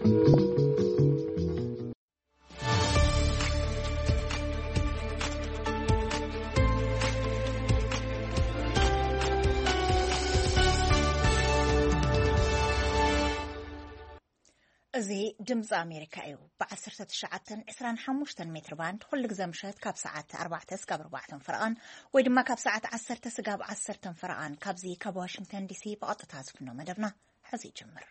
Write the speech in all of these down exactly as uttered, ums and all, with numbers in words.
زي دمز أمريكا أيو بعشرة تشعة عشرين حموشتن متر باند كل جزمشات كاب ساعة أربعة تسقى بربعة فرقان ويدما كاب ساعة عشرة تسقى بعشرة فرقان كاب زي كاب واشنطن دي سي بقطة تازفنا مدرنا حزي جمر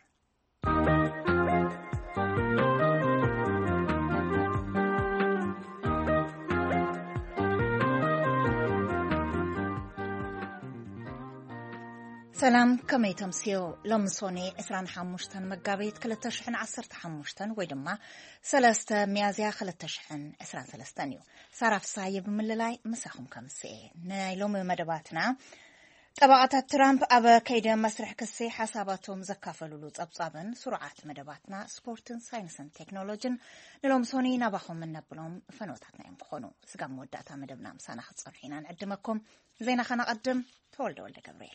سلام كمي تمسيو لمصوني عشرين حموشتن مقابيت كل تشحن عصرت حموشتن ويدما سلسة ميازيا خل تشحن عشرين ثلاثتانيو صرف صايب من اللي مساهم كمسي نايلوم مدباتنا طبعات ترامب أبا كيدا مسرح كسي حساباتهم زكافلو لوز أبصابن سرعات مدباتنا سبورتن ساينسن تكنولوجين نلومصوني نباهم من نبلوم فنوتاتنا ينفخونو سقام موداتا مدبنا مسانا ختصرحينا نقدمكم زينا خنا قدم تولد ولد جبريل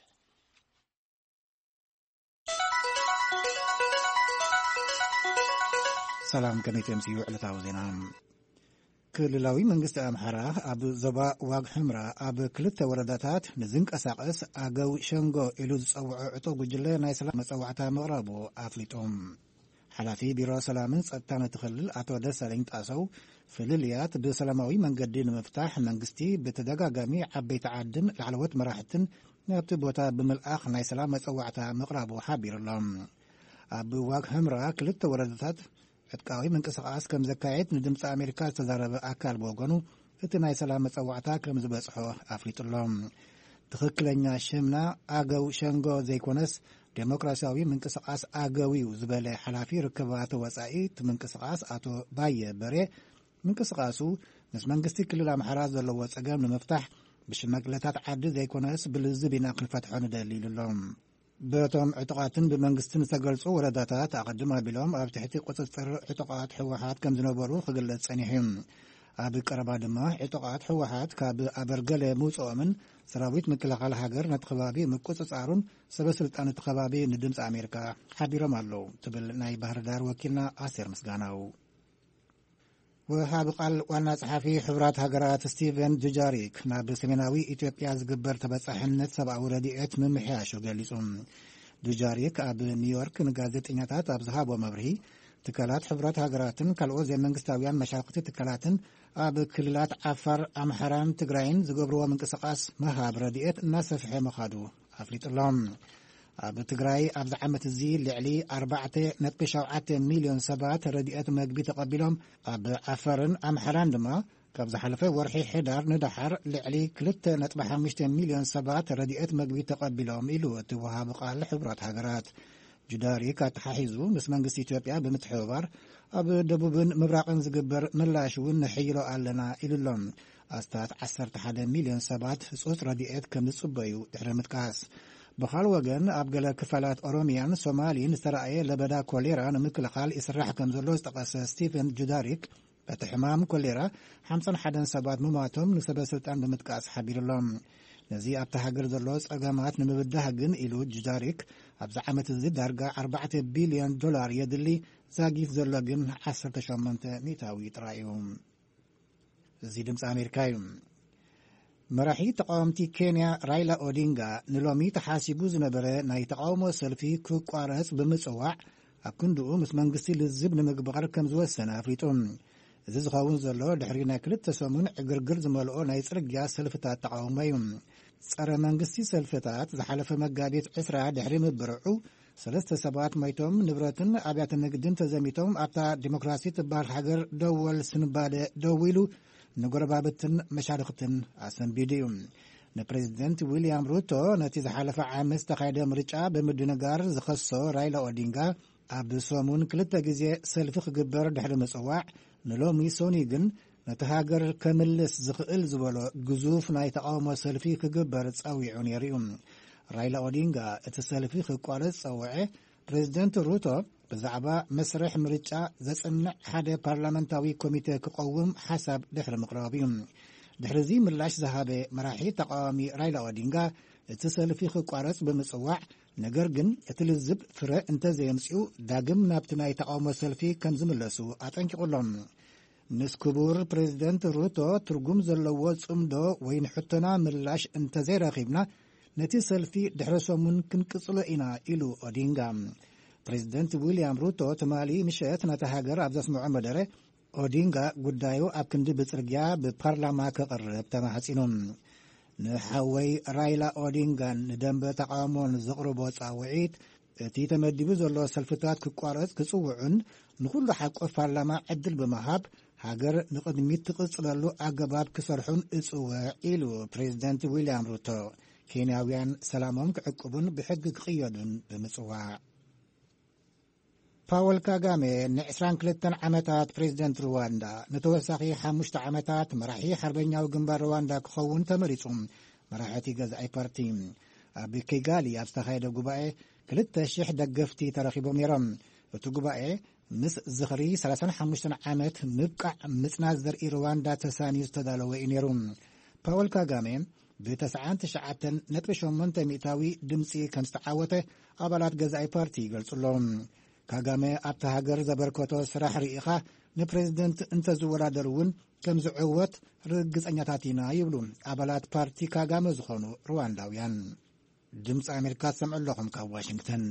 سلام كميت امسيو علتاو زينا كللاوي منغست امحرا اب زبا واغ حمرا اب كلتا ورداتات نزنق اساقس اغو شنغو الو صوعو عطو غجله ناي سلام مصوعتا مقربو افليطوم حلافي بيرو سلامن صدتان تخلل اتو دسالين طاسو فلليات بسلاماوي منغدين مفتاح منغستي بتدغاغامي عبيت عدن لعلوت مراحتن نبت بوتا بملأخ ناي سلام مصوعتا مقربو حبير الله اب واغ حمرا كلتا ورداتات اتقاوي من قسقاس كم زكايت ندمص امريكا تزارب اكل بوغنو اتناي سلام مصوعتا كم زبصحو افريطلهم تخكلኛ شمنا اغو شنغو زيكونس ديمقراسياوي من قسقاس اغويو زبله حلافي ركبات وصايت من قسقاس اتو بايه بري من قسقاسو نس منغستي كلل امحرا زلو صقام لمفتاح بشمقلتات عد زيكونس بالزبينا كنفتحون دليل لهم بتم اعتقادن بمنغستن تغلصو ورداتات اقدم بلوم اب تحتي قصصر اعتقاد حوحات كم زنبرو خغلص صنيحم اب قربا دما اعتقاد حوحات كاب ابرغله موصومن سراويت مكلخال هاجر نتخبابي مقصصارون سبسلطان تخبابي ندمص امريكا حبيرم الله تبل ناي بحر دار وكيلنا اسير مسغاناو وهاب قال وانا صحفي حبرات هاجرات ستيفن دوجاريك ناب سميناوي إثيوبيا زغبر تبصحنت سبع وراديات ممحياشو غليصوم دوجاريك اب نيويورك نغازيطنياتات ابزهابو مبرهي تكالات حبرات هاجراتن كالو زي منغستاويان مشاقت تكالاتن اب كللات عفر امحران تግራይን زغبروا منقسقاس مهاب راديات ناسفح مخادو افليط اللهم اب تግራይ ابز عمت زي لعلي أربعة نقطة سبعة مليون سبات راديات مغبي تقبلهم اب عفرن امحران دما كابز حلفه ورحي حدار ندحر لعلي ثلاثة نقطة خمسة مليون سبات راديات مغبي تقبلهم إلو توهاب قال حبرات هاجرات جداري كتححيزو مس منغست إثيوبيا بمتحوار اب دبوبن مبراقن زغبر ملاشون نحيلو علنا إللهم استات عشرة واحد مليون سبات صوت راديات كمصبيو دحرمتكاس بخال وغن ابغلا كفالات اوروميان سومالين سرايه لبدا كوليرا نمكلخال اسراح كمزلو استقاس ستيفن جداريك بتحمام كوليرا خمسة وواحد سبات مماتهم نسبه سلطان بمتكاس حبير الله نزي ابتهاجر زلو صقامات نمبدهغن الو جداريك ابز عمت زي درجه أربعة بليون دولار يدلي زاغيف زلوغن عشرة وثمانية ميتاوي ترايوم زي دمص امريكايوم مرحي تقاومتي كينيا رايلا اودينغا نلومي تحاسبو زنبره ناي تقاومو سلفي كقارس بمصواع اكندو مس منغستي لزبن مغبقر كم زوسنا افريطوم زز خاون زلو دحرينا كلت سمون اغرغر زملو ناي صرغيا سلفتا تقاوميوم صار منغستي سلفتات زحلف مغابيت عسرا دحري مبرعو ثلاثه سبات ميتوم نبرتن ابيات نقدن تزميتوم ابتا ديمقراسي تبار حجر دول سنباده دويلو نغربابتن مشارقتن اسن بيديوم نبريزيدنت ويليام روتو نتي زحلف عامس تقايد مرچا بمدنغار زخصو رايلا اودينغا اب سومون كلتا غزي سلف خغبر دحر مصواع نلومي سوني جن نتهاجر كملس زخل زبلو غزوف ناي تقاوم سلفي خغبر صاويعون يريوم رايلا اودينغا اتسلفي خقارص صوعه بريزيدنت روتو بزعبا مسرح مرچا زصنع حدا بارلمانتاوي كوميتي كقوم حسب دحر مقرابيوم دحر زي ملاش ذهبه مراحي تقامي رايلا اودينغا اتسلفي خقارص بمصواع ነገር ግን እቲ ልዝብ ፍረ እንተዘየምጽኡ ዳግም ናብቲ ናይ ተቃውሞ ሰልፊ ከም ዝምለሱ አጠንቂቖሎም ምስ ክቡር ፕሬዚደንት ሩቶ ትርጉም ዘለዎ ጽምዶ ወይ ንሕቶና ምላሽ እንተዘይረኺብና ነቲ ሰልፊ ድሕረ ሰሙን ክንቅጽሎ ኢና ኢሉ ኦዲንጋ ፕሬዚደንት ዊልያም ሩቶ ትማሊ ምሸት ነቲ ሃገር ኣብ ዘስምዖ መደረ ኦዲንጋ ጉዳዩ ኣብ ክንዲ ብጽርግያ ብፓርላማ ከቕርብ ተማሕጺኖም ንሓወይ ራይላ ኦዲንጋን ንደንበ ተቃውሞን ዘቕርቦ ጻውዒት እቲ ተመዲቡ ዘሎ ሰልፍታት ክቋረጽ ክጽውዑን ንኹሉ ሓቆፍ ፓርላማ ዕድል ብምሃብ ሃገር ንቕድሚት ትቕጽለሉ ኣገባብ ክሰርሑን እጽውዕ ኢሉ ፕሬዚደንት ዊልያም ሩቶ ኬንያውያን ሰላሞም ክዕቅቡን ብሕጊ ክቕየዱን ብምጽዋዕ ፓወል ካጋሜ ንዕስራን ክልተን ዓመታት ፕሬዚደንት ሩዋንዳ ንተወሳኺ ሓሙሽተ ዓመታት መራሒ ሓርበኛዊ ግንባር ሩዋንዳ ክኸውን ተመሪጹ መራሕቲ ገዛኢ ፓርቲ ኣብ ኪጋሊ ኣብ ዝተኻየደ ጉባኤ ክልተ ሽሕ ደገፍቲ ተረኺቦም ነይሮም እቲ ጉባኤ ምስ ዝኽሪ ሰላሳን ሓሙሽተን ዓመት ምብቃዕ ምጽናት ዘርኢ ሩዋንዳ ተሳንዩ ዝተዳለወ እዩ ነይሩ ፓወል ካጋሜ ብተስዓን ትሽዓተን ነጥቢ ሸሞንተ ሚእታዊ ድምፂ ከም ዝተዓወተ ኣባላት ገዛኢ ፓርቲ ይገልጹሎም ካጋሜ ኣብቲ ሃገር ዘበርከቶ ስራሕ ርኢኻ ንፕሬዚደንት እንተዝወዳደር እውን ከም ዝዕወት ርግጸኛታት ኢና ይብሉ ኣባላት ፓርቲ ካጋሜ ዝኾኑ ሩዋንዳውያን ድምፂ ኣሜሪካ ትሰምዑ ኣለኹም ካብ ዋሽንግተን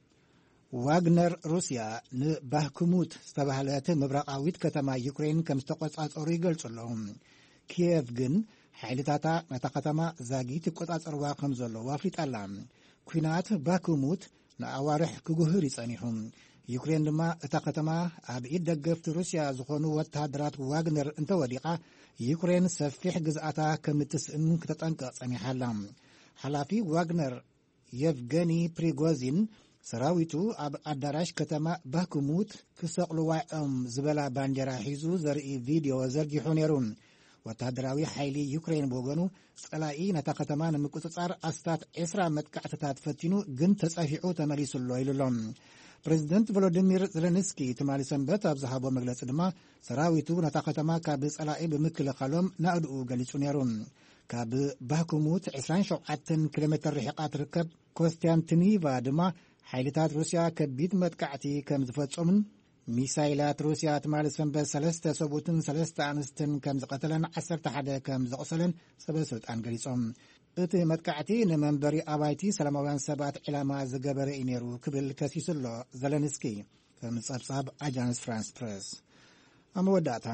ዋግነር ሩስያ ንባህክሙት ዝተባህለት ምብራቃዊት ከተማ ዩክሬን ከም ዝተቆጻጸሩ ይገልጹ ኣለዉ ኪየቭ ግን ሓይልታታ ነታ ከተማ ዛጊት ይቆጻጸርዋ ከም ዘለዋ ኣፍሊጣላ ኩናት ባህክሙት ንኣዋርሕ ክጉህር ይጸኒሑ ዩክሬን ድማ እታ ከተማ ኣብ ኢድ ደገፍቲ ሩስያ ዝኾኑ ወተሃደራት ዋግነር እንተወዲቓ ዩክሬን ሰፊሕ ግዝኣታ ከም እትስእን ክተጠንቀቕ ጸኒሓላ ሓላፊ ዋግነር የቭገኒ ፕሪጎዚን ሰራዊቱ ኣብ ኣዳራሽ ከተማ ባህክሙት ክሰቕልዋዖም ዝበላ ባንዴራ ሒዙ ዘርኢ ቪድዮ ዘርጊሑ ነይሩ ወተሃደራዊ ሓይሊ ዩክሬን ብወገኑ ጸላኢ ነታ ከተማ ንምቁጽጻር ኣስታት ዒስራ መጥቃዕትታት ፈቲኑ ግን ተጸፊዑ ተመሊሱሎ ኢሉሎም ፕሬዚደንት ቮሎዲሚር ዘለንስኪ ትማሊ ሰንበት ኣብ ዝሃቦ መግለጺ ድማ ሰራዊቱ ነታ ከተማ ካብ ጸላኢ ብምክልኻሎም ናእድኡ ገሊጹ ነይሩ ካብ ባህክሙት ዒስራን ሸውዓተ ኪሎ ሜትር ርሕቃ ትርከብ ኮንስታንቲኒቫ ድማ ሓይልታት ሩስያ ከቢድ መጥቃዕቲ ከም ዝፈጸሙን ሚሳይላት ሩስያ ትማሊ ሰንበት ሰለስተ ሰቡትን ሰለስተ ኣንስትን ከም ዝቐተለን ዓሰርተ ሓደ ከም ዘቑሰለን ሰበስልጣን ገሊጾም እቲ መጥቃዕቲ ንመንበሪ ኣባይቲ ሰላማውያን ሰባት ዕላማ ዝገበረ እዩ ነይሩ ክብል ከሲሱሎ ዘለንስኪ ከም ጸብጻብ ኣጃንስ ፍራንስ ፕሬስ ኣብ መወዳእታ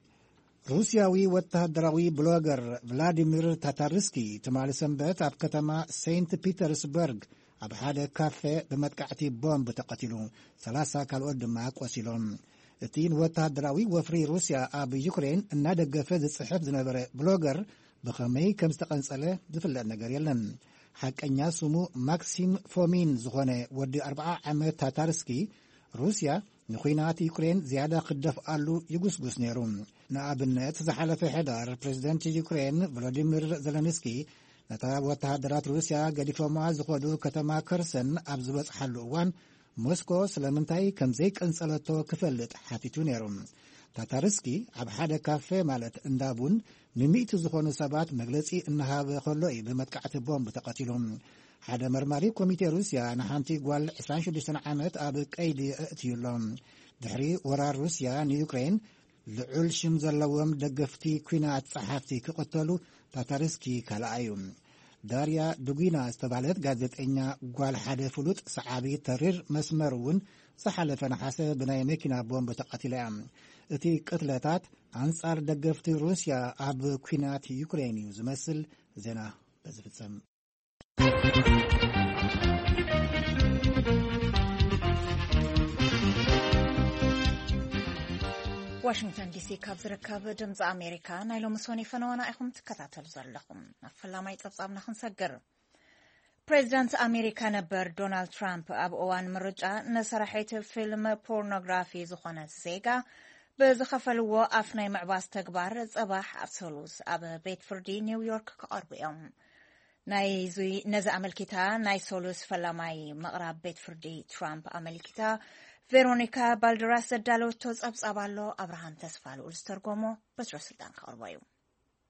ሩስያዊ ወተሃደራዊ ብሎገር ቭላዲሚር ታታርስኪ ትማሊ ሰንበት ኣብ ከተማ ሴንት ፒተርስበርግ ኣብ ሓደ ካፌ ብመጥቃዕቲ ቦምብ ተቐቲሉ ሰላሳ ካልኦት ድማ ቆሲሎም እቲ ንወተሃደራዊ ወፍሪ ሩስያ ኣብ ዩክሬን እናደገፈ ዝጽሕፍ ዝነበረ ብሎገር ብኸመይ ከም ዝተቐንጸለ ዝፍለጥ ነገር የለን ሓቀኛ ስሙ ማክሲም ፎሚን ዝኾነ ወዲ ኣርብዓ ዓመት ታታርስኪ ሩስያ ንኹናት ዩክሬን ዝያዳ ክደፍኣሉ ይጉስጉስ ነይሩ ንኣብነት ዝሓለፈ ሕዳር ፕሬዚደንት ዩክሬን ቮሎዲሚር ዘለንስኪ ነታ ወተሃደራት ሩስያ ገዲፎማ ዝኸዱ ከተማ ከርሰን ኣብ ዝበጽሓሉ እዋን ሞስኮ ስለምንታይ ከም ዘይቀንጸለቶ ክፈልጥ ሓቲቱ ነይሩ ታታርስኪ ኣብ ሓደ ካፌ ማለት እንዳቡን ንምእቲ ዝኾኑ ሰባት መግለጺ እናሃበ ከሎ እዩ ብመጥቃዕቲ ቦምብ ተቐቲሎም ሓደ መርማሪ ኮሚቴ ሩስያ ንሓንቲ ጓል ዒስራን ሽዱሽተ ዓመት ኣብ ቀይዲ ኣእትዩሎም ድሕሪ ወራር ሩስያ ንዩክሬን ልዑል ሽም ዘለዎም ደገፍቲ ኩናት ጸሓፍቲ ክቕተሉ ታታርስኪ ካልኣዩ ዳርያ ዱጊና ዝተባህለት ጋዜጠኛ ጓል ሓደ ፍሉጥ ሰዓቢ ተሪር መስመር እውን ዝሓለፈ ነሓሰ ብናይ መኪና ቦምብ ተቐቲላ እያ እቲ ቅትለታት ኣንጻር ደገፍቲ ሩስያ ኣብ ኩናት ዩክሬን እዩ ዝመስል ዜና በዝፍጸም ዋሽንግተን ዲሲ ካብ ዝርከብ ድምፂ ኣሜሪካ ናይ ሎሚ ሰኒ ፈነወና ኢኹም ትከታተሉ ዘለኹም ኣብ ፈላማይ ጸብጻብና ክንሰግር ፕሬዚዳንት ኣሜሪካ ነበር ዶናልድ ትራምፕ ኣብ እዋን ምርጫ ንሰራሒት ፊልም ፖርኖግራፊ ዝኾነት ዜጋ ብዝኸፈልዎ ኣፍ ናይ ምዕባስ ተግባር ጸባሕ ኣብ ሰሉስ ኣብ ቤት ፍርዲ ኒውዮርክ ክቐርቡ እዮም ነዚ ኣመልኪታ ናይ ሰሉስ ፈላማይ ምቕራብ ቤት ፍርዲ ትራምፕ ኣመልኪታ ቬሮኒካ ባልደራስ ዘዳለወቶ ጸብጻብ ኣሎ ኣብርሃም ተስፋ ልኡል ዝተርጎሞ በትረ ስልጣን ክቐርቦ እዩ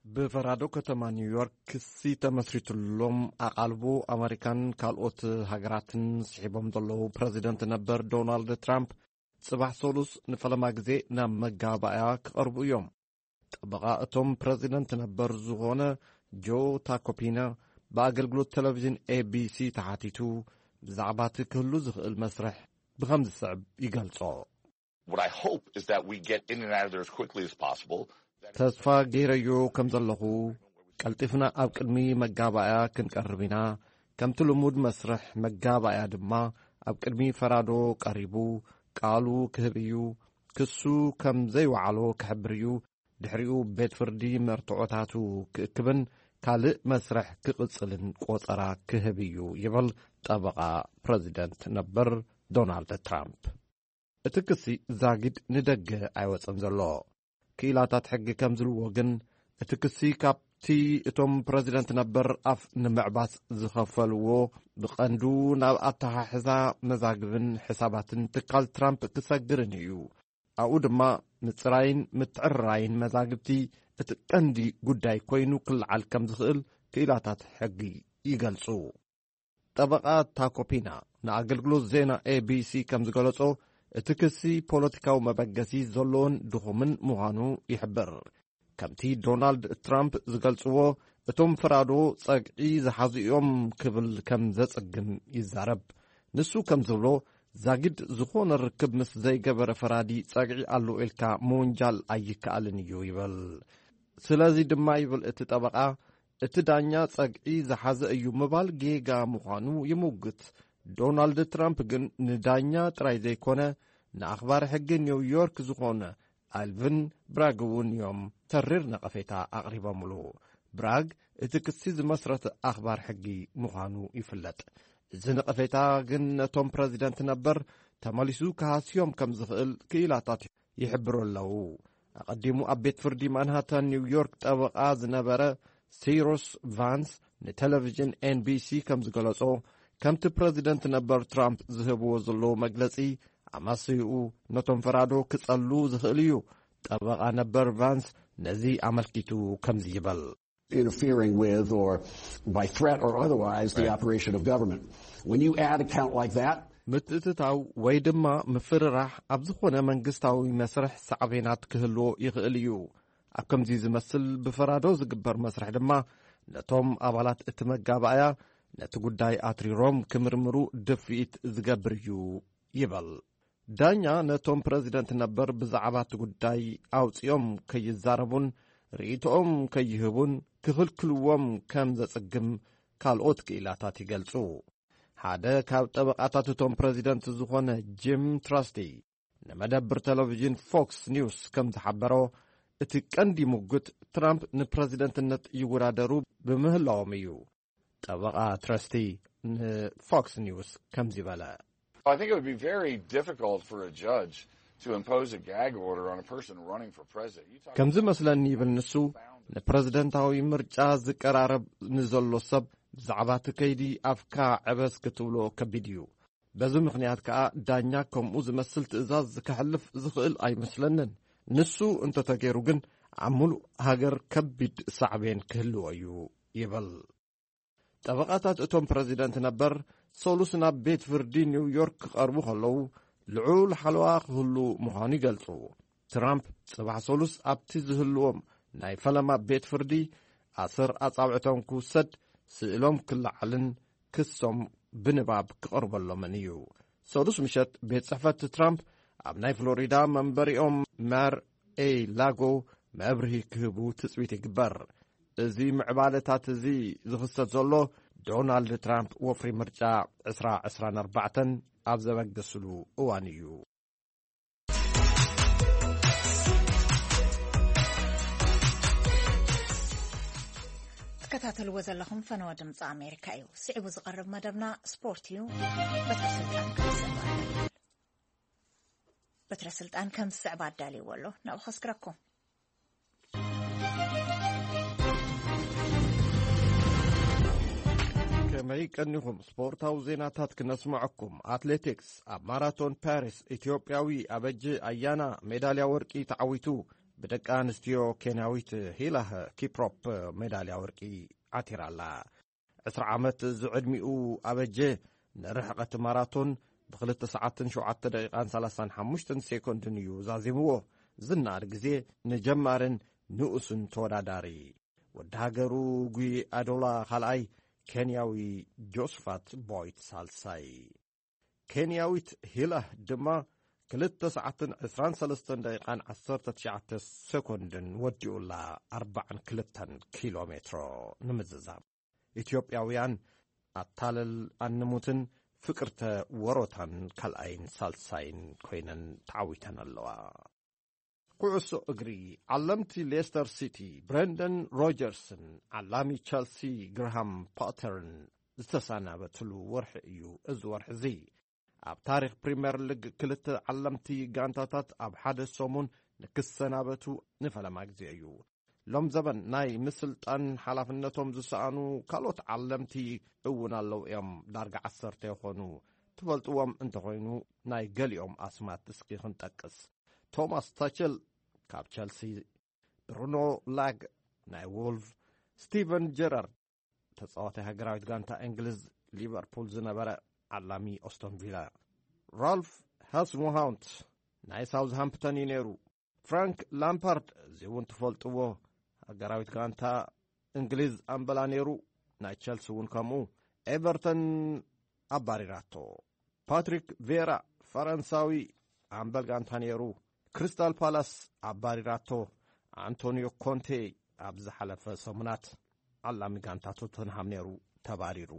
በፈራዶ ከተማ ኒውዮርክ ክሲ ተመስሪቱሎም አቃልቦ አሜሪካን ካልኦት ሀገራትን ሲሒቦም ዘለዉ ፕሬዚደንት ነበር ዶናልድ ትራምፕ ጽባሕ ሰሉስ ንፈለማ ጊዜ ናብ መጋባእያ ክቐርቡ እዮም። ጠበቓ እቶም ፕሬዚደንት ነበር ዝኾነ ጆ ታኮፒና በአገልግሎት ቴሌቪዥን ኤቢሲ ተሓቲቱ ብዛዕባ እቲ ክህሉ ዝኽእል መስርሕ ብኸምዚ ዝስዕብ ይገልጾ። What I hope is that we get in and out of there as quickly as possible. ተስፋ ገይረዮ ከም ዘለኹ ቀልጢፍና ኣብ ቅድሚ መጋባእያ ክንቀርብ ኢና። ከምቲ ልሙድ መስርሕ መጋባእያ ድማ ኣብ ቅድሚ ፈራዶ ቀሪቡ ቃሉ ክህብ እዩ። ክሱ ከም ዘይወዓሎ ክሕብር እዩ። ድሕሪኡ ቤት ፍርዲ መርትዖታቱ ክእክብን ካልእ መስርሕ ክቕጽልን ቆጸራ ክህብ እዩ ይብል ጠበቓ ፕሬዚደንት ነበር ዶናልድ ትራምፕ። እቲ ክሲ ዛጊድ ንደገ ኣይወፅን ዘሎ ክኢላታት ሕጊ ከም ዝብልዎ ግን እቲ ክሲ ካብቲ እቶም ፕሬዚደንት ነበር ኣፍ ንምዕባስ ዝኸፈልዎ ብቐንዱ ናብ ኣተሓሕዛ መዛግብን ሕሳባትን ትካል ትራምፕ ክሰግርን እዩ። ኣብኡ ድማ ምጽራይን ምትዕርራይን መዛግብቲ እቲ ቀንዲ ጉዳይ ኮይኑ ክልዓል ከም ዝኽእል ክኢላታት ሕጊ ይገልጹ። ጠበቓ ታኮፒና ንኣገልግሎት ዜና ኤቢሲ ከም ዝገለጾ እቲ ክሲ ፖለቲካዊ መበገሲ ዘለዎን ድኹምን ምዃኑ ይሕብር። ከምቲ ዶናልድ ትራምፕ ዝገልጽዎ እቶም ፍራዶ ጸግዒ ዝሓዙ እዮም ክብል ከም ዘጽግም ይዛረብ። ንሱ ከም ዝብሎ ዛጊድ ዝኾነ ርክብ ምስ ዘይገበረ ፈራዲ ጸግዒ ኣሎ ኢልካ ምውንጃል ኣይከኣልን እዩ ይብል። ስለዚ ድማ ይብል እቲ ጠበቓ እቲ ዳኛ ጸግዒ ዝሓዘ እዩ ምባል ጌጋ ምዃኑ ይምውግት። ዶናልድ ትራምፕ ግን ንዳኛ ጥራይ ዘይኮነ ንኣኽባሪ ሕጊ ኒውዮርክ ዝኾነ ኣልቪን ብራግ እውን እዮም ተሪር ነቐፌታ ኣቕሪቦምሉ። ብራግ እቲ ክሲ ዝመስረተ ኣኽባሪ ሕጊ ምዃኑ ይፍለጥ። እዚ ነቐፌታ ግን ነቶም ፕሬዚደንት ነበር ተመሊሱ ክሃስዮም ከም ዝኽእል ክኢላታት ይሕብሩ ኣለዉ። ኣቐዲሙ ኣብ ቤት ፍርዲ ማንሃተን ኒውዮርክ ጠበቓ ዝነበረ ሲሮስ ቫንስ ንቴሌቪዥን ኤንቢሲ ከም ዝገለጾ ከምቲ ፕሬዚደንት ነበር ትራምፕ ዝህብዎ ዘለዉ መግለጺ ኣማስይኡ ነቶም ፈራዶ ክጸሉ ዝኽእል እዩ። ጠበቓ ነበር ቫንስ ነዚ ኣመልኪቱ ከምዚ ይበል። interfering with or by threat or otherwise the operation of government. When you add a count like that, ምትእትታው ወይ ድማ ምፍርራሕ ኣብ ዝኾነ መንግስታዊ መስርሕ ሳዕቤናት ክህልዎ ይኽእል እዩ። ኣብ ከምዚ ዝመስል ብፈራዶ ዝግበር መስርሕ ድማ ነቶም ኣባላት እቲ መጋባእያ ነቲ ጉዳይ ኣትሪሮም ክምርምሩ ድፍኢት ዝገብር እዩ ይበል። ዳኛ ነቶም ፕሬዚደንት ነበር ብዛዕባ እቲ ጉዳይ ኣውፂኦም ከይዛረቡን ርእይቶኦም ከይህቡን ክኽልክልዎም ከም ዘጽግም ካልኦት ክኢላታት ይገልጹ። ሓደ ካብ ጠበቓታት እቶም ፕሬዚደንት ዝኾነ ጂም ትራስቲ ንመደብር ቴሌቪዥን ፎክስ ኒውስ ከም ዝሓበሮ እቲ ቀንዲ ሙግት ትራምፕ ንፕሬዚደንትነት ይወዳደሩ ብምህላዎም እዩ። ጠበቓ ትራስቲ ንፎክስ ኒውስ ከምዚ በለ። I think it would be very difficult for a judge to impose a gag order on a person running for president. ከምዚ መስለኒ ይብል ንሱ ንፕሬዚደንታዊ ምርጫ ዝቀራረብ ንዘሎ ሰብ ብዛዕባ እቲ ከይዲ ኣፍካ ዕበስ ክትብሎ ከቢድ እዩ። በዚ ምኽንያት ከዓ ዳኛ ከምኡ ዝመስል ትእዛዝ ዝከሕልፍ ዝኽእል ኣይመስለንን። ንሱ እንተተገይሩ ግን ኣብ ሙሉእ ሃገር ከቢድ ሳዕቤን ክህልዎ እዩ ይብል። ጠበቓታት እቶም ፕሬዚደንት ነበር ሰሉስ ናብ ቤት ፍርዲ ኒውዮርክ ክቐርቡ ከለዉ ልዑል ሓለዋ ክህሉ ምዃኑ ይገልጹ። ትራምፕ ጽባሕ ሰሉስ ኣብቲ ዝህልዎም ናይ ፈለማ ቤት ፍርዲ ኣስር ኣጻብዕቶም ክውሰድ ስእሎም ክለዓልን ክሶም ብንባብ ክቐርበሎምን እዩ። ሰሉስ ምሸት ቤት ጽሕፈት ትራምፕ ኣብ ናይ ፍሎሪዳ መንበሪኦም ማር ኤ ላጎ መብርሂ ክህቡ ትጽቢት ይግበር። እዚ ምዕባለታት እዚ ዝኽሰት ዘሎ ዶናልድ ትራምፕ ወፍሪ ምርጫ عشرين عشرين أربعة ኣብ ዘበገስሉ እዋን እዩ። تكتاتلوا ዘለኹም ፈነወ ድምፂ ኣሜሪካ እዩ። ስዒቡ ዝቐርብ መደብና ስፖርት እዩ። በትረ ስልጣን ከም ዝስዕብ ኣዳልይዎ ኣሎ ናብኡ ከስክረኩም። ከመይ ቀኒኹም ስፖርታዊ ዜናታት ክነስምዐኩም። አትሌቲክስ ኣብ ማራቶን ፓሪስ ኢትዮጵያዊ ኣበጅ ኣያና ሜዳልያ ወርቂ ተዓዊቱ بدك أنستيو كينياويت هيلا كيبروب ميداليا ورقي عتيرالا عشر عامات زعدميو أبجي نرحقة ماراثون بخلت ساعات شوعات دقيقة ثلاثة حمشتن سيكوند نيو زازيموه زنار جزي نجمارن نؤسن توداداري ودهاجرو جي أدولا خلاي كينياوي جوسفات بويت سالساي كينياويت هيلا دما كلت ساعات عشرين ثلاثة دقيقة عشرة تسعة سكوند وديولا أربعة كلتن كيلومتر نمززاب إثيوبياويان أطالل أنموتن فكرة وروتان كالأين سالساين كوينن تعويتن اللوا قعصو أجري علمتي ليستر سيتي برندن روجرسون علامي تشيلسي جراهام بوترن استسانا بتلو ورح إيو إز ورح زي أب تاريخ بريمير ليج كلت علمتي جانتاتات أب حادث سومون نكسنا بتو نفلا ماكزي إيو لوم زبن ناي مثل تان حلافنتهم زسانو كالوت علمتي اونا لو يوم دارق عصرتي خونو تفلتوهم انت خوينو ناي قليهم اسمات تسقيخن تاكس توماس تاشل كاب تشلسي برونو لاغ ناي وولف ستيفن جيرارد تصواتي هاقراويت غانتا انجلز ليفربول زنبرا علامي أستون فيلا رالف هاسموهاونت ناي ساوزهامبتون ينيرو فرانك لامبارد زيون تفلتوه هاقراويت غانتا انجليز امبلانيرو ناي تشلسي ونكامو ايفرتون أباريراتو باتريك فيرا فرنساوي امبل غانتانيرو كريستال بالاس أباريراتو أنطونيو كونتي أبز حلف سمنات علامي غانتاتو تنهام نيرو تباريرو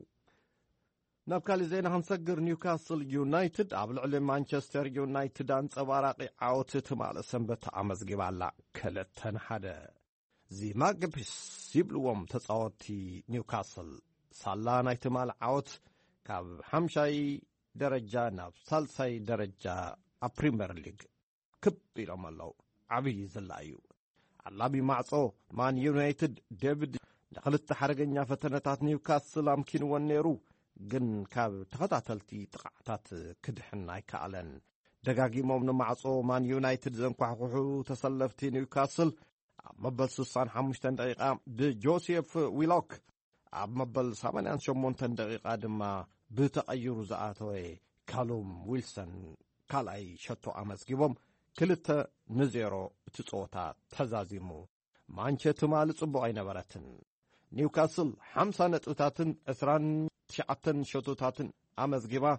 نبكالي زين هنسجر نيوكاسل يونايتد قبل علم مانشستر يونايتد أنت باراقي عاوت تمال سنبت عمز جبالا كلتن حدا زي ما قبس يبلوهم تصاوتي نيوكاسل صالا نايتمال عاوت كاب حمشاي درجة ناب سالساي درجة أبريمير ليج كب إلهم الله عبي زلايو علابي معصو مان يونايتد ديفيد دخلت حرقنيا فتنتات نيوكاسل أمكن ونيرو جن كاب تخطاتلتي تقعتات كدحن ايكالن دقاقيمهم نمعصو مان يونايتد زنكوحوحو تسلفتي نيوكاسل مبل سوسان حمشتن دقيقة بجوسيف ويلوك عب مبل سامنان شمونتن دقيقة دما بتغيرو زعاتوي كالوم ويلسون كالاي شتو أمزقبهم كلتا نزيرو تصوتا تزازيمو مانشة تمال صبو اي نبرتن نيوكاسل حمسة نتوتاتن اسران تشعتن شتوتاتن أمزقبا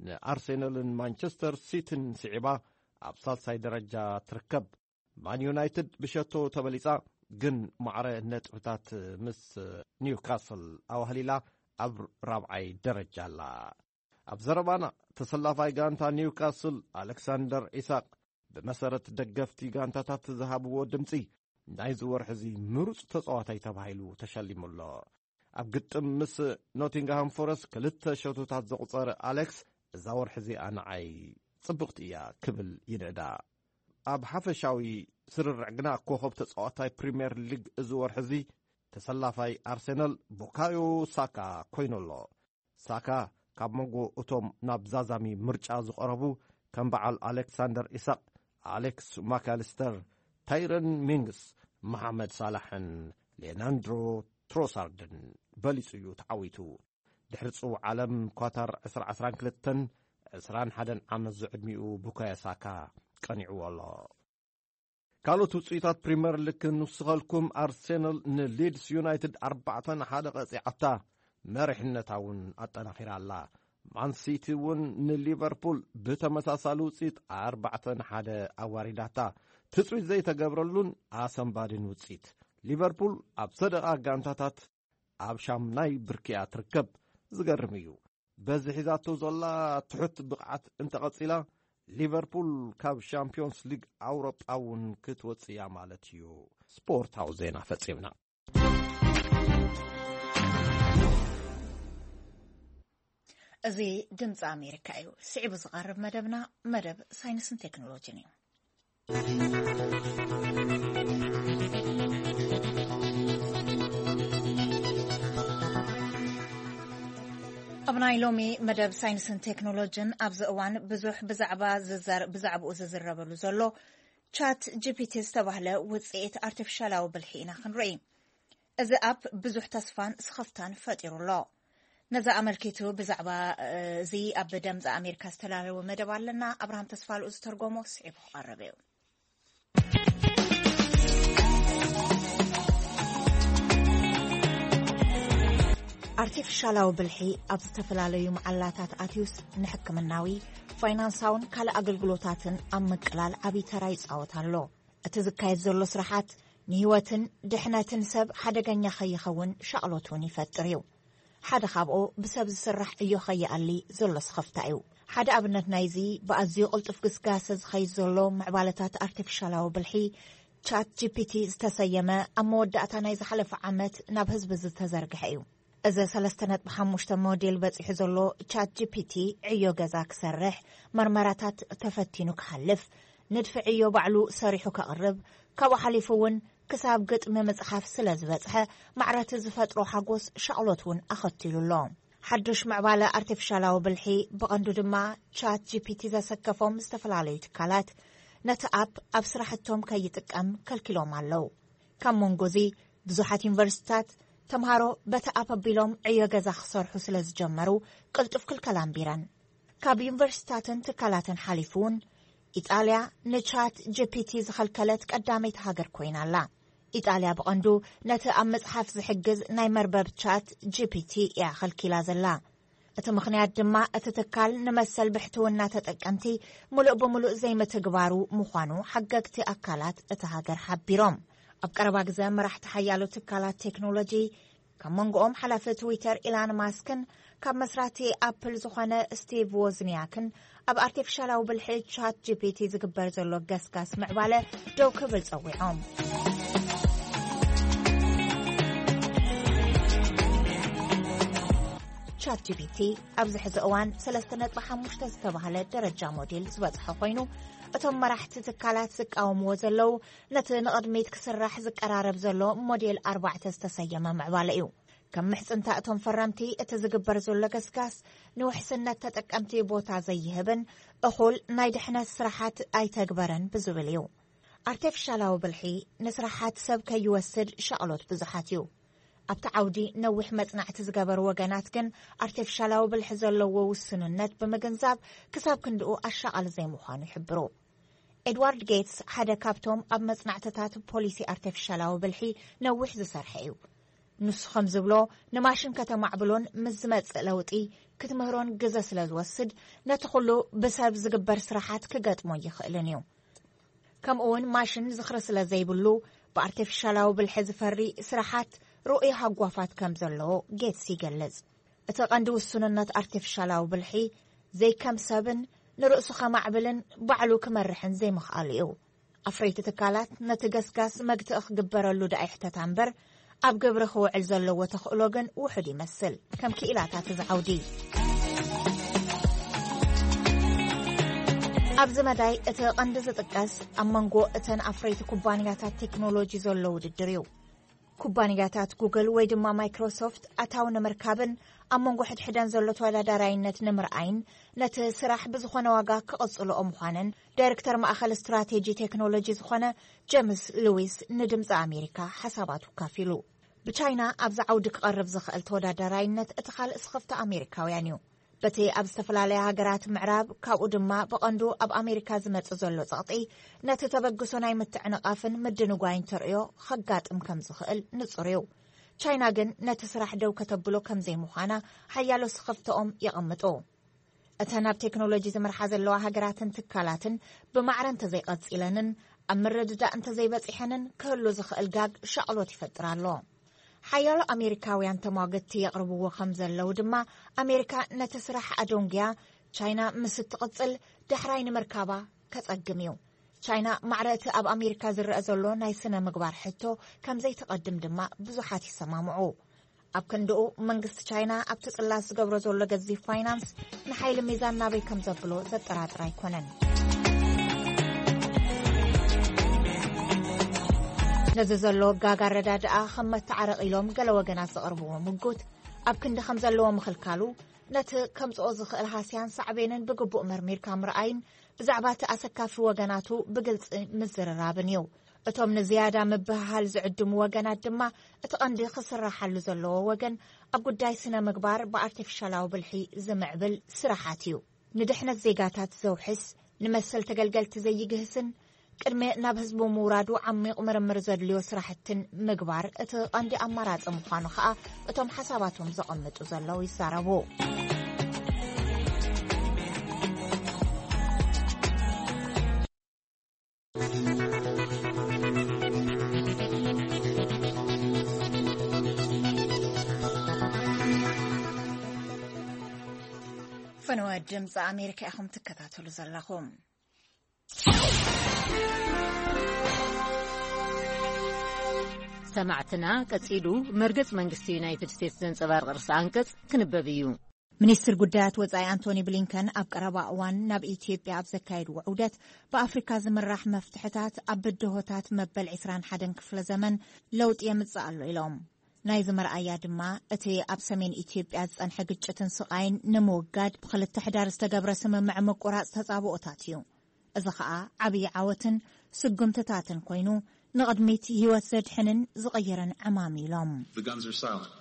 أرسنال مانشستر سيتن سعبا أبصال ساي درجة تركب مان يونايتد بشتو تبليسا جن معرة نتوتات مس نيوكاسل أو هليلا أب رابعي درجة لا أبزربانا تسلافاي غانتا نيوكاسل ألكسندر إساق بمسارة دقفتي غانتا تتذهب ودمسي نايز ورحزي مرس تصواتي تبهيلو تشلم الله أب قطم مس نوتنغهام فورست كلتا شوتوتات زقصار أليكس زاور حزي أنا عي صبغت إياه كبل ينعدا أب حفشاوي سرر عقنا كوخب تصواتي بريمير ليج زور حزي تسلافاي أرسنال بوكايو ساكا كوينولو ساكا كاب منغو أتوم نابزازامي مرجع زقربو كان بعال ألكسندر إساق أليكس ماكاليستر تايرن مينغس محمد صالحن ليناندرو تروساردن بليسيو تعويتو دحرصو عالم كواتر عسر عسران كلتن عسران حدن عمز زعدميو بوكايا ساكا قنعو الله قالوا توصيتات بريمير ليج نسخلكم أرسنال نليدز يونايتد أربعة حدا قصيعتا مرحنتاون أطناخير الله مان سيتي ون نليفربول بتمساسالو صيت أربعة حدا أوارداتا تسويت زي تقبرلون آسم بادن وصيت ليفربول أب صدقا غانتاتات أب شامناي بركيا تركب زقرميو بزي حزاتو زولا تحت بقعت انت قصيلا ليفربول كاب شامبيونز ليج أوروب أون كتوصيا مالتيو سبورت هاو زينا فتصيبنا أزي دمز أمريكا أيو سعب صغار مدبنا مدب ساينس تكنولوجيا أبناء لومي مدب ساينس تكنولوجيا أبز أوان بزوح بزعبا ززر بزعب أززر ربلو زلو ቻት ጂፒቲ ዝተባህለ ውጽኢት አርቲፊሻላዊ ብልሒና ክንርኢ እዚ አፕ ብዙሕ ተስፋን ስኸፍታን ፈጢሩሎ ነዛ አመልኪቱ ብዛዕባ እዚ አብ ድምፂ አሜሪካ ዝተላለወ መደብ ኣለና አብርሃም ተስፋልኡ ዝተርጎሞ ስዒቡ ቀረበ አርቲፊሻላዊ ብልሒ ኣብ ዝተፈላለዩ መዓላታት ኣትዩስ ንሕክምናዊ ፋይናንሳውን ካልእ ኣገልግሎታትን ኣብ ምቅላል ዓብይ ተራ ይጻወት ኣሎ እቲ ዝካየድ ዘሎ ስራሓት ንህይወትን ድሕነትን ሰብ ሓደገኛ ኸይኸውን ሻቕሎቱን ይፈጥር እዩ ሓደ ካብኦ ብሰብ ዝስራሕ እዩ ኸይኣሊ ዘሎ ስኸፍታ እዩ ሓደ ኣብነት ናይዚ ብኣዝዩ ቅልጡፍ ግስጋሰ ዝኸይድ ዘሎ ምዕባለታት አርቲፊሻላዊ ብልሒ ቻት ጂፒቲ ዝተሰየመ ኣብ መወዳእታ ናይ ዝሓለፈ ዓመት ናብ ህዝቢ ዝተዘርግሐ እዩ እዚ ሰለስተ ነጥቢ ሓሙሽተ ሞዴል በፂሑ ዘሎ ቻት ጂፒቲ ዕዮ ገዛ ክሰርሕ መርመራታት ተፈቲኑ ክሓልፍ ንድፊ ዕዮ ባዕሉ ሰሪሑ ከቕርብ ካብኡ ሓሊፉ እውን ክሳብ ግጥሚ መጽሓፍ ስለ ዝበጽሐ ማዕረቲ ዝፈጥሮ ሓጎስ ሻቕሎት እውን ኣኸቲሉሎ ሓዱሽ ምዕባለ አርቲፊሻላዊ ብልሒ ብቐንዱ ድማ ቻት ጂፒቲ ዘሰከፎም ዝተፈላለዩ ትካላት ነቲ ኣፕ ኣብ ስራሕቶም ከይጥቀም ከልኪሎም ኣለው ካብ መንጎዚ ብዙሓት ዩኒቨርሲቲታት ተምሃሮ በቲ ኣፕ ኣቢሎም ዕዮ ገዛ ክሰርሑ ስለ ዝጀመሩ ቅልጡፍ ክልከላ ኣንቢረን ካብ ዩኒቨርሲቲታትን ትካላትን ሓሊፉን ኢጣልያ ንቻት ጂፒቲ ዝኸልከለት ቀዳመይቲ ሃገር ኮይና ኣላ ኢጣልያ ብቐንዱ ነቲ ኣብ መጽሓፍ ዝሕግዝ ናይ መርበብ ቻት ጂፒቲ እያ ኸልኪላ ዘላ እቲ ምኽንያት ድማ እቲ ትካል ንመሰል ብሕትውና ተጠቀምቲ ሙሉእ ብምሉእ ዘይምትግባሩ ምዃኑ ሓገግቲ ኣካላት እቲ ሃገር ሓቢሮም ኣብ ቀረባ ግዜ መራሕቲ ሓያሎ ትካላት ቴክኖሎጂ ካብ መንጎኦም ሓላፊ ትዊተር ኢላን ማስክን ካብ መስራቲ ኣፕል ዝኾነ ስቲቭ ዎዝኒያክን ኣብ አርቲፊሻላዊ ብልሒ ቻት ጂፒቲ ዝግበር ዘሎ ገስጋስ ምዕባለ ደው ክብል ፀዊዖም ቻት ጂፒቲ ኣብዚ ሕዚ እዋን ሰለስተ ነጥቢ ሓሙሽተ ዝተባህለ ደረጃ ሞዴል ዝበፅሐ ኮይኑ እቶም መራሕቲ ትካላት ዝቃወምዎ ዘለው ነቲ ንቕድሚት ክስራሕ ዝቀራረብ ዘሎ ሞዴል ኣርባዕተ ዝተሰየመ ምዕባለ እዩ ከም ምሕፅንታ እቶም ፈረምቲ እቲ ዝግበር ዘሎ ገስጋስ ንውሕስነት ተጠቀምቲ ቦታ ዘይህብን እኹል ናይ ድሕነት ስራሓት ኣይተግበረን ብዝብል እዩ አርቲፊሻላዊ ብልሒ ንስራሓት ሰብ ከይወስድ ሻቕሎት ብዙሓት እዩ ኣብቲ ዓውዲ ነዊሕ መጽናዕቲ ዝገበሩ ወገናት ግን አርቲፊሻላዊ ብልሒ ዘለዎ ውስንነት ብምግንዛብ ክሳብ ክንድኡ ኣሻቓል ዘይምዃኑ ይሕብሩ ኤድዋርድ ጌትስ ሓደ ካብቶም ኣብ መጽናዕትታት ፖሊሲ አርቲፊሻላዊ ብልሒ ነዊሕ ዝሰርሐ እዩ ንሱ ከም ዝብሎ ንማሽን ከተማዕብሎን ምስ ዝመጽእ ለውጢ ክትምህሮን ግዜ ስለ ዝወስድ ነቲ ኩሉ ብሰብ ዝግበር ስራሓት ክገጥሞ ይኽእልን እዩ ከምኡ እውን ማሽን ዝኽሪ ስለ ዘይብሉ ብአርቲፊሻላዊ ብልሒ ዝፈሪ ስራሓት ሩኡይ ሃጓፋት ከም ዘለዎ ጌትስ ይገልጽ እቲ ቀንዲ ውስንነት አርቲፊሻላዊ ብልሒ ዘይከም ሰብን ንርእሱ ከማዕብልን ባዕሉ ክመርሕን ዘይምኽኣሉ እዩ ኣፍረይቲ ትካላት ነቲ ገስጋስ መግትኢ ክግበረሉ ዳይሕተታ እምበር ኣብ ግብሪ ክውዕል ዘለዎ ተኽእሎ ግን ውሑድ ይመስል ከም ክኢላታት ዝዓውዲ ኣብዚ መዳይ እቲ ቀንዲ ዝጥቀስ ኣብ መንጎ እተን ኣፍረይቲ ኩባንያታት ቴክኖሎጂ ዘሎ ውድድር እዩ ኩባንያታት ጉግል ወይ ድማ ማይክሮሶፍት ኣታው ንምርካብን ኣብ መንጎ ሕድሕደን ዘሎ ተወዳዳራይነት ንምርኣይን ነቲ ስራሕ ብዝኾነ ዋጋ ክቕጽልኦ ምዃነን ዳይሬክተር ማእኸል ስትራቴጂ ቴክኖሎጂ ዝኾነ ጄምስ ሉዊስ ንድምፂ ኣሜሪካ ሓሳባቱ ካፊሉ ብቻይና ኣብዚ ዓውዲ ክቐርብ ዝኽእል ተወዳዳራይነት እቲ ካልእ ስኽፍቲ ኣሜሪካውያን እዩ በቲ ኣብ ዝተፈላለየ ሃገራት ምዕራብ ካብኡ ድማ ብቐንዱ ኣብ ኣሜሪካ ዝመጽእ ዘሎ ጸቕጢ ነቲ ተበግሶ ናይ ምትዕንቓፍን ምድንጓይን ተርእዮ ከጋጥም ከም ዝኽእል ንጹር እዩ ቻይና ግን ነቲ ስራሕ ደው ከተብሎ ከም ዘይምዃና ሓያሎ ስኽፍቶኦም ይቕምጡ እተን ኣብ ቴክኖሎጂ ዝመርሓ ዘለዋ ሃገራትን ትካላትን ብማዕረ እንተዘይቐፂለንን ኣብ ምርድዳእ እንተዘይበፂሐንን ክህሉ ዝኽእል ጋግ ሻቕሎት ይፈጥር ኣሎ ሓያሎ ኣሜሪካውያን ተሟገድቲ የቕርብዎ ከም ዘለው ድማ ኣሜሪካ ነቲ ስራሕ ኣዶንግያ ቻይና ምስ እትቕፅል ዳሕራይ ንምርካባ ከጸግም እዩ ቻይና ማዕረቲ ኣብ ኣሜሪካ ዝረአ ዘሎ ናይ ስነ ምግባር ሕቶ ከም ዘይተቐድም ድማ ብዙሓት ይሰማምዑ ኣብ ክንድኡ መንግስቲ ቻይና ኣብቲ ጽላት ዝገብሮ ዘሎ ገዚፍ ፋይናንስ ንሓይሊ ሚዛን ናበይ ከም ዘብሎ ዘጠራጥር ኣይኮነን ነዚ ዘሎ ጋጋ ረዳድኣ ከም መተዓረቕ ኢሎም ገለ ወገናት ዘቕርብዎ ምጉት ኣብ ክንዲ ከም ዘለዎ ምኽልካሉ ነቲ ከምጽኦ ዝኽእል ሃስያን ሳዕቤንን ብግቡእ መርሚርካ ምርኣይን بزعبات أسكاف وجناتو بقلت مزر رابنيو እቶም ንዝያዳ ምብሃል ዝዕድሙ ወገናት ድማ እቲ ቀንዲ ክስራ ሓሉ ዘለዎ ወገን ኣብ ጉዳይ ስነ ምግባር ብአርቲፊሻላዊ ብልሒ ዝምዕብል ስራሓት እዩ ንድሕነት ዜጋታት ዘውሕስ ንመሰል ተገልገልቲ ዘይግህስን ቅድመ ናብ ህዝቡ ምውራዱ ዓሚቕ ምርምር ዘድልዮ ስራሕትን ምግባር እቲ ቀንዲ ኣማራጺ ምዃኑ ከዓ እቶም ሓሳባቶም ዘቐምጡ ዘለው ይዛረቡ فنوى الجمز أمريكا أخم تكتاتل زلخم سمعتنا كتسيدو مرقص منغستي يونايتد ستيتس زنصبار قرص أنقص كنببيو ሚኒስትር ጉዳያት ወጻኢ አንቶኒ ብሊንከን ኣብ ቀረባ እዋን ናብ ኢትዮጵያ ኣብ ዘካየዱ ውዑደት በአፍሪካ ዝምራሕ መፍትሕታት ኣብ ብድሆታት መበል عشرين واحد ክፍለ ዘመን ለውጥ የምጽእ ኣሎ ኢሎም ናይ ዝመርኣያ ድማ እቲ ኣብ ሰሜን ኢትዮጵያ ዝጸንሐ ግጭትን ስቃይን ንምውጋድ ብኽልተ ሕዳር ዝተገብረ ስምምዕ ምቁራጽ ተጻብኦታት እዩ እዚ ከዓ ዓብይ ዓወትን ስጉምትታትን ኮይኑ ንቕድሚት ህይወት ዘድሕንን ዝቕየረን ዕማም ኢሎም The guns are silent.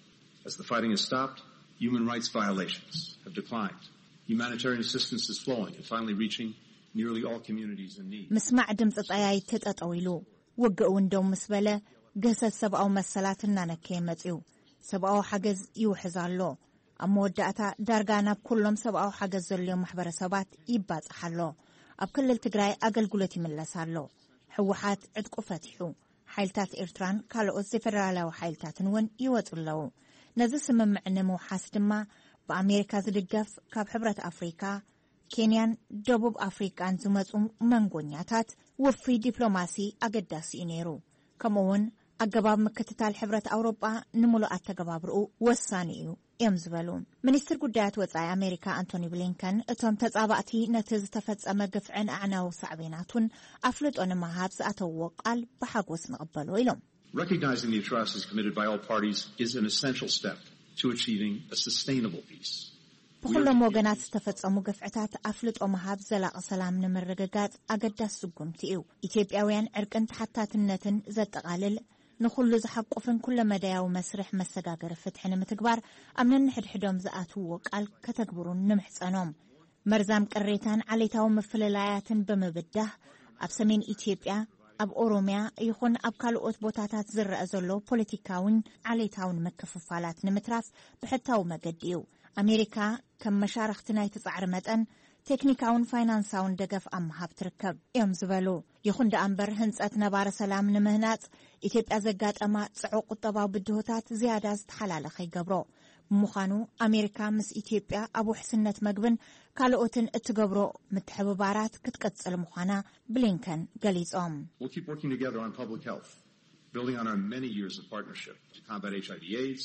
As the fighting has stopped, human rights violations have declined. Humanitarian assistance is flowing and finally reaching nearly all communities in need. مسمع ድምጽ ጣያይ ተጠጠዊሉ ወግኡ እንደው መስበለ ገሰት ሰብአው መሰላትና ነከይ መጽዩ ሰብአው ሓገዝ ይውሕዛሎ ኣብ መወዳእታ ዳርጋ ናብ ኩሎም ሰብአው ሓገዝ ዘልዮም ማሕበረሰባት ይባጽሓሎ ኣብ ክልል ትግራይ አገልግሎት ይመለሳሎ ሕወሓት ዕድቁ ፈትሑ ሓይልታት ኤርትራን ካልኦት ዘፌደራላዊ ሓይልታትን ውን ይወጽለው ነዚ ስምምዕ ንምውሓስ ድማ በአሜሪካ ዝድገፍ ካብ ሕብረት አፍሪካ ኬንያን ደቡብ አፍሪካን ዝመጹ መንጎኛታት ወፍሪ ዲፕሎማሲ አገዳሲ ነይሩ ከምኡውን አገባብ ምክትታል ሕብረት አውሮፓ ንሙሉ አተገባብሩ ወሳኒ እዩ እዮም ዝበሉ ሚኒስትር ጉዳያት ወጻኢ አሜሪካ አንቶኒ ብሊንከን እቶም ተጻባእቲ ነቲ ዝተፈጸመ ግፍዕን አዕናው ሳዕቤናቱን አፍልጦ ንምሃብ ዝኣተውዎ ቃል ብሓጎስ ንቕበሎ ኢሎም Recognizing the atrocities committed by all parties is an essential step to achieving a sustainable peace. بخلهم وجنات استفدوا قفعتات أفلت أمهاب زلاق سلام نمرقات أقدس سجمتيو إثيوبياويان عرقن حتى تنتن زت قالل نخلو زحق قفن كل مدى ومسرح مسجاجر فتحنا متكبر أمن نحد حدهم زقات وقال كتكبرون نمحسنهم مرزام كريتان عليتهم مفللايات بمبده أبسمين إثيوبيا أب أوروميا يخون أب كالوت بوتاتات زر أزلو بوليتيكاون عليتاون مكففالات نمتراف بحتاو مجديو أمريكا كم مشارختنا يتصعر متن تكنيكاون فاينانساون دقف أم هاب تركب يوم زبالو يخون دا أمبر هنسات نبار سلام نمهنات يتيب أزقات أما تعوق الطباو بدهوتات زيادة حلال خي قبرو مخانو أمريكا مس إثيوبيا أبو حسنة مقبن كالوتن اتقبرو متحببارات كتكتس المخانا بلينكن قليز أم We'll keep working together on public health, building on our many years of partnership to combat H I V AIDS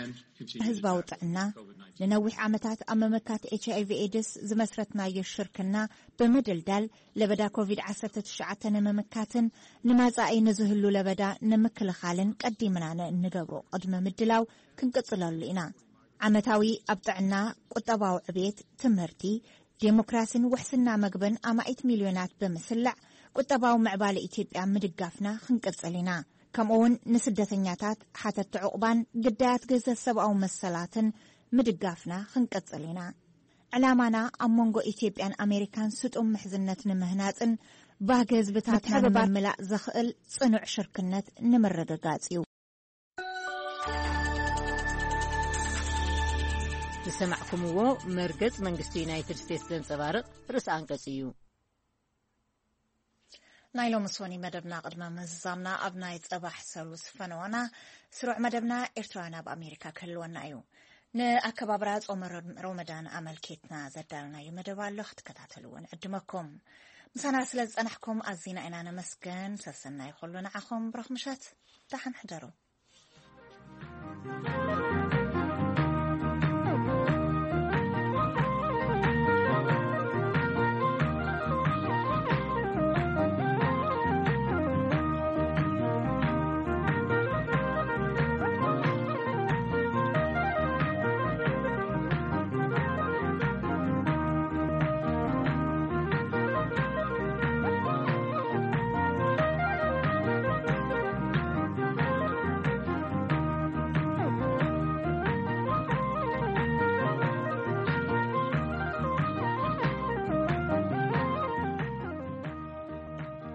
ህዝባ ውጥዕና ለነዊሕ ዓመታት ኣመመካት ኤች አይ ቪ ኤድስ ዝመስረትና የሽርክና በመደልዳል ለበዳ ኮቪድ عشرة تسعة ነመመካትን ንማጻኢ ንዝህሉ ለበዳ ንምክልኻልን ቀዲምናነ እንገብሮ ቅድመ ምድላው ክንቀጽላሉ ኢና ዓመታዊ ኣብጥዕና ቁጠባው ዕቤት ትምህርቲ ዲሞክራሲን ወሕስና መግበን ኣማኢት ሚልዮናት በመስላዕ ቁጠባው ምዕባለ ኢትዮጵያ ምድጋፍና ክንቀጽልና كمون نسدتنياتات حتى تعقبان قدات جزء سبعة ومسلاتن مدقافنا خنقتصلينا علامانا أمونغو إثيوبيان أمريكان سد أم محزنة نمهناتن باقز بتاتنا مملأ زخل صنع شركنات نمرقاقاتيو نسمعكم هو مرقز منغستي يونايتد ستيتس زنصبارق رس أنقصيو نايلو مسوني مدبنا قدما مزامنا أبناي صباح سلوس فنوانا سروع مدبنا إرتوانا بأمريكا كلوانا أيو نا أكبابرات عمر رمضان عمل كيتنا زدالنا يمدبا لخت كتاتلون عدمكم مسانا سلز أنحكم أزينا إنانا مسكن سسنا يخلونا عخم برخمشات تحن حجرو